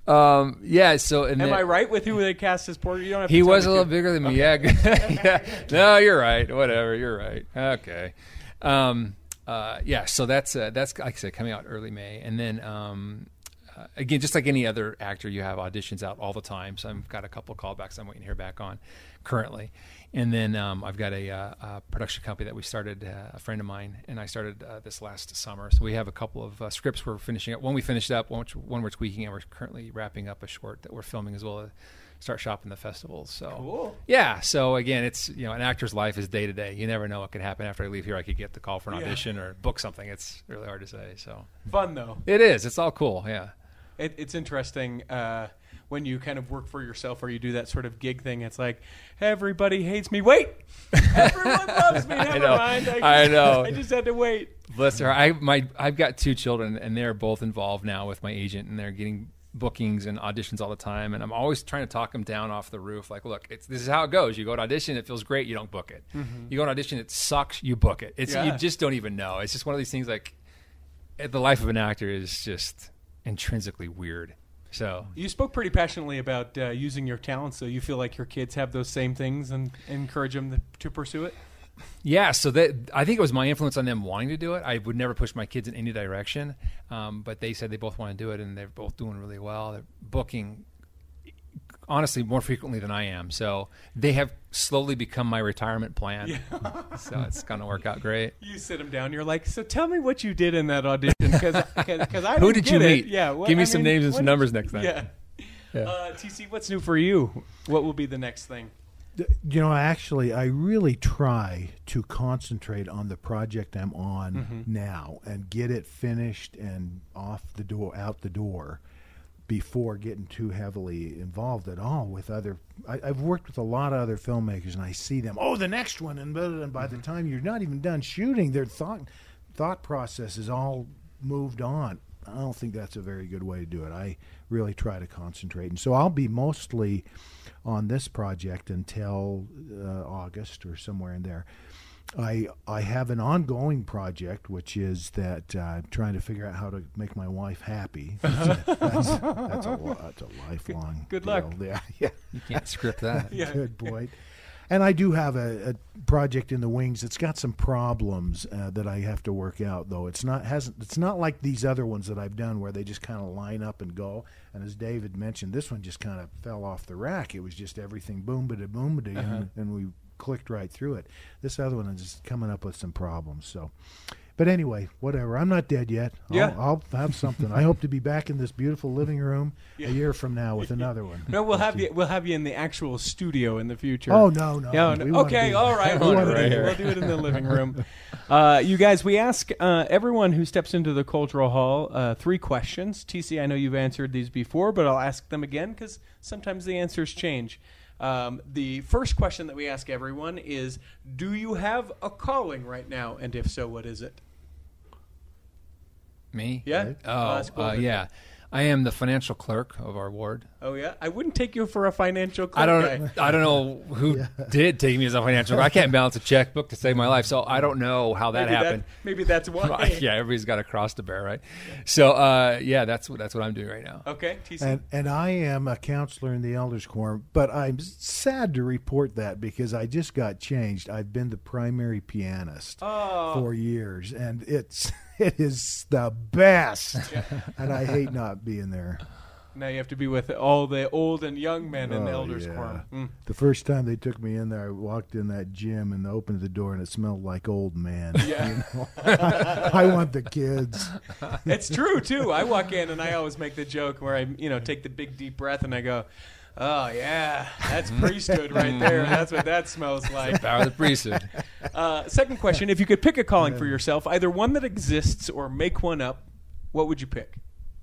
Um, yeah, so and am then, I right with who they cast as Porter? You don't have to he tell was me a little too. bigger than me. Yeah. yeah. No, you're right. Whatever. You're right. Okay. Um, uh, yeah. So that's uh, that's like I said, coming out early May, and then um, uh, again, just like any other actor, you have auditions out all the time. So I've got a couple of callbacks I'm waiting to hear back on currently, and then um, I've got a, uh, a production company that we started. Uh, a friend of mine and I started uh, this last summer. So we have a couple of uh, scripts we're finishing up. One we finished up, one, which, one we're tweaking, and we're currently wrapping up a short that we're filming as well. To start shopping the festivals. So Cool. yeah. So again, it's, you know, an actor's life is day to day. You never know what could happen after I leave here. I could get the call for an Yeah. audition or book something. It's really hard to say. So Fun though. it is. It's all cool. Yeah. It, it's interesting uh, when you kind of work for yourself or you do that sort of gig thing. It's like everybody hates me. Wait, everyone loves me. Never know. mind. I, just, I know. I just had to wait. Bless her. I my I've got two children, and they're both involved now with my agent, and they're getting bookings and auditions all the time. And I'm always trying to talk them down off the roof. Like, look, it's, this is how it goes. You go to audition, it feels great, you don't book it. Mm-hmm. You go to audition, it sucks, you book it. It's Yeah. you just don't even know. It's just one of these things. Like, the life of an actor is just intrinsically weird. So You spoke pretty passionately about uh, using your talents, so you feel like your kids have those same things and encourage them to, to pursue it? yeah, so that I think it was my influence on them wanting to do it. I would never push my kids in any direction, um, but they said they both want to do it, and they're both doing really well. They're booking honestly more frequently than I am. So they have slowly become my retirement plan. Yeah. So it's going to work out great. You sit them down. You're like, so tell me what you did in that audition, because I Who didn't did you get it. meet? Yeah, what, Give me I some mean, names and what some did numbers you- next time. Yeah. Yeah. Uh, T C, what's new for you? What will be the next thing? You know, actually, I really try to concentrate on the project I'm on Mm-hmm. now and get it finished and off the door, out the door, before getting too heavily involved at all with other. I, I've worked with a lot of other filmmakers, and I see them. Oh, the next one, and, blah, blah, blah, and by Mm-hmm. the time you're not even done shooting, their thought thought process is all moved on. I don't think that's a very good way to do it. I really try to concentrate, and so I'll be mostly on this project until uh, August or somewhere in there. I I have an ongoing project, which is that uh, I'm trying to figure out how to make my wife happy. that's, that's, that's a lo- that's a lifelong. Good deal. luck. Yeah, yeah. You can't script that. Yeah. Good point. And I do have a, a project in the wings. It's got some problems uh, that I have to work out, though. It's not hasn't. It's not like these other ones that I've done where they just kind of line up and go. And as David mentioned, this one just kind of fell off the rack. It was just everything boom ba da boom ba da, Uh-huh. and, and we clicked right through it. This other one is just coming up with some problems. So, but anyway, whatever. I'm not dead yet. I'll, Yeah. I'll have something. I hope to be back in this beautiful living room Yeah. a year from now with another one. No, we'll have you. We'll have you in the actual studio in the future. Oh no, no. Yeah, we no. wanna Okay, be- all right. we We'll, wanna do be it. here. We'll do it in the living room. Uh, you guys, we ask uh, everyone who steps into the Cultural Hall uh, three questions. T C, I know you've answered these before, but I'll ask them again because sometimes the answers change. Um, the first question that we ask everyone is, do you have a calling right now? And if so, what is it? Me? Yeah? Oh, I'll ask uh, Golden. yeah. I am the financial clerk of our ward. Oh, yeah? I wouldn't take you for a financial clerk I don't. guy. I don't know who did take me as a financial clerk. I can't balance a checkbook to save my life, so I don't know how that maybe happened. That, maybe that's why. yeah, everybody's got a cross to bear, right? So, uh, yeah, that's what that's what I'm doing right now. Okay, T C. And and I am a counselor in the Elders Quorum, but I'm sad to report that because I just got changed. I've been the primary pianist Oh. for years, and it's it is the best. And I hate not being there. Now you have to be with all the old and young men in the Oh, elders yeah. quorum. Mm. The first time they took me in there, I walked in that gym and opened the door, and it smelled like old man. Yeah. You know? I want the kids. It's true too. I walk in and I always make the joke where I, you know, take the big deep breath and I go, "Oh yeah, that's priesthood right there. That's what that smells like." Power of the priesthood. Uh, second question: if you could pick a calling for yourself, either one that exists or make one up, what would you pick?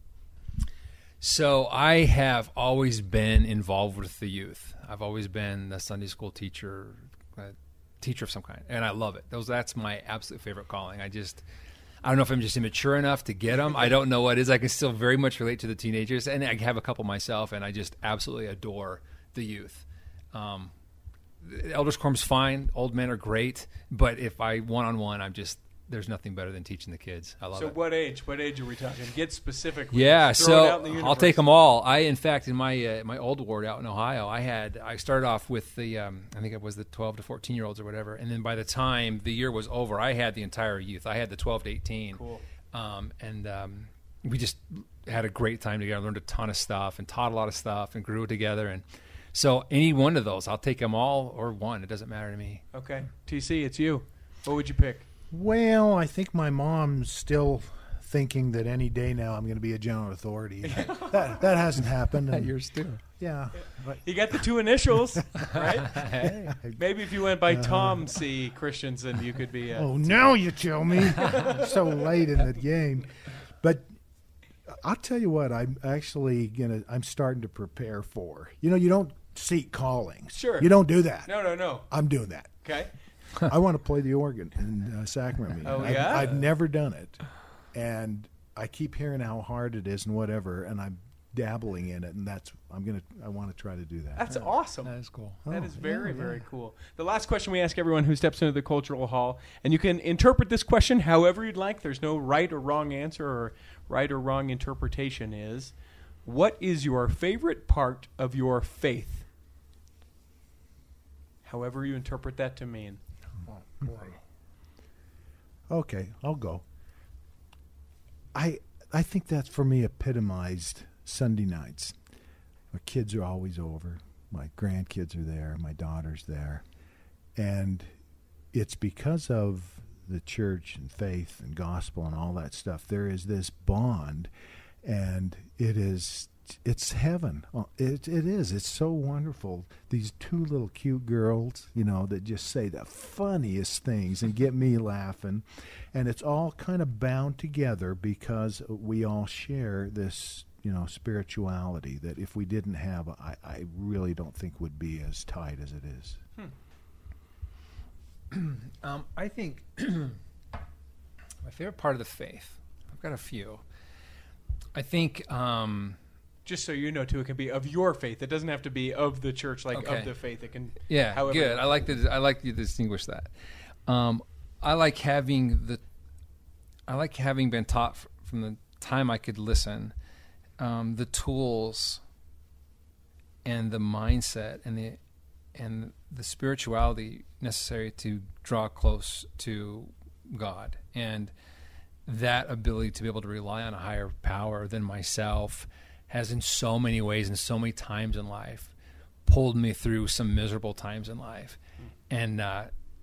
So I have always been involved with the youth. I've always been a Sunday school teacher, a teacher of some kind, and I love it. Those that's my absolute favorite calling. I just I don't know if I'm just immature enough to get them. I don't know what it is. I can still very much relate to the teenagers, and I have a couple myself, and I just absolutely adore the youth. Um, the Elders Quorum's fine. Old men are great, but if I one on one, I'm just there's nothing better than teaching the kids. I love So it. what age? What age are we talking? Get specific. Yeah, Just throw it out so in the I'll universe. take them all. I, in fact, in my uh, my old ward out in Ohio, I had I started off with the um, I think it was the twelve to fourteen year olds or whatever, and then by the time the year was over, I had the entire youth. I had the twelve to eighteen, Cool. um, and um, we just had a great time together. Learned a ton of stuff and taught a lot of stuff and grew together. And so any one of those, I'll take them all or one. It doesn't matter to me. Okay, T C, it's you. What would you pick? Well, I think my mom's still thinking that any day now I'm going to be a general authority. that, that hasn't happened. and- Yours too. yeah. But, You got the two initials, right? Maybe if you went by Tom C. Christensen, you could be. Uh, oh, now you tell me. So late in the game. But I'll tell you what, I'm actually going to, I'm starting to prepare for. You know, you don't seek callings. Sure. You don't do that. No, no, no. I'm doing that. Okay. I want to play the organ in uh, sacrament meeting. Oh, I've, yeah? I've never done it, and I keep hearing how hard it is and whatever, and I'm dabbling in it, and that's I'm gonna I want to try to do that. That's awesome. That is cool. That Oh, is very, yeah, very yeah. cool. The last question we ask everyone who steps into the cultural hall, and you can interpret this question however you'd like. There's no right or wrong answer or right or wrong interpretation. Is what is your favorite part of your faith? However you interpret that to mean. Okay, I'll go. I I think that's for me epitomized Sunday nights. my kids are always over. My grandkids are there. My daughter's there. And it's because of the church and faith and gospel and all that stuff. There is this bond, and it is, it's heaven. It, it is. It's so wonderful. These two little cute girls, you know, that just say the funniest things and get me laughing. And it's all kind of bound together because we all share this, you know, spirituality that if we didn't have, I, I really don't think would be as tight as it is. Hmm. um, I think my favorite part of the faith, I've got a few. I think... Um, Just so you know, too, it can be of your faith. It doesn't have to be of the church, like Okay. of the faith. It can, Yeah, however good. I like to I like you to distinguish that. Um, I like having the I like having been taught f- from the time I could listen, um, the tools and the mindset and the and the spirituality necessary to draw close to God, and that ability to be able to rely on a higher power than myself has in so many ways and so many times in life pulled me through some miserable times in life. Mm. And uh,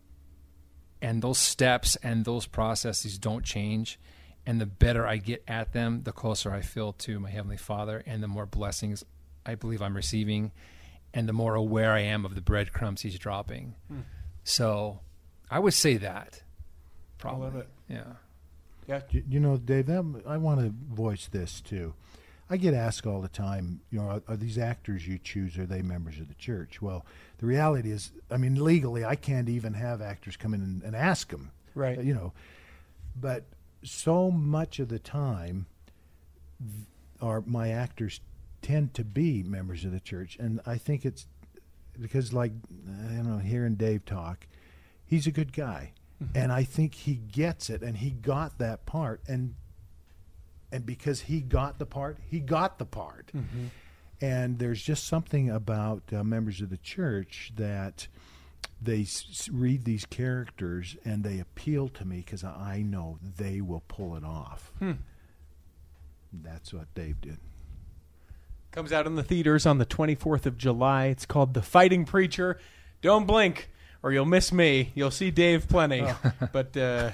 and those steps and those processes don't change. And the better I get at them, the closer I feel to my Heavenly Father, and the more blessings I believe I'm receiving, and the more aware I am of the breadcrumbs He's dropping. Mm. So I would say that. Probably. I love it. Yeah. Yeah. You, you know, Dave, that, I want to voice this too. I get asked all the time, you know, are, are these actors you choose, are they members of the church? Well, the reality is, I mean, legally, I can't even have actors come in and, and ask them. Right. Uh, you know, but so much of the time, th- our, my actors tend to be members of the church. And I think it's because, like, I don't know, hearing Dave talk, he's a good guy. Mm-hmm. And I think he gets it, and he got that part. And And because he got the part, he got the part. Mm-hmm. And there's just something about uh, members of the church that they s- read these characters and they appeal to me because I know they will pull it off. Hmm. That's what Dave did. Comes out in the theaters on the twenty-fourth of July. It's called The Fighting Preacher. Don't blink or you'll miss me. You'll see Dave plenty. Oh. But... Uh,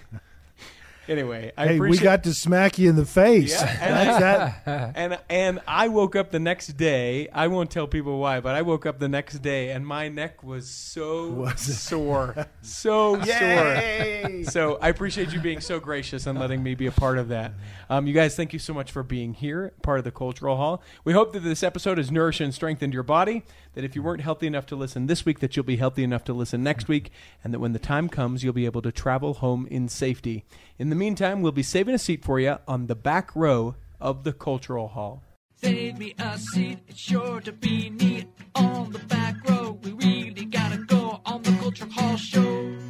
Anyway, I hey, appreciate we got to smack you in the face. Yeah, and, That's I, that. and and I woke up the next day. I won't tell people why, but I woke up the next day and my neck was so Was it? sore, so Yay! sore. So I appreciate you being so gracious and letting me be a part of that. Um, you guys, thank you so much for being here, part of the Cultural Hall. We hope that this episode has nourished and strengthened your body. That if you weren't healthy enough to listen this week, that you'll be healthy enough to listen next week, and that when the time comes, you'll be able to travel home in safety. In the meantime, we'll be saving a seat for you on the back row of the Cultural Hall. Save me a seat, it's sure to be neat on the back row. We really gotta go on the Cultural Hall show.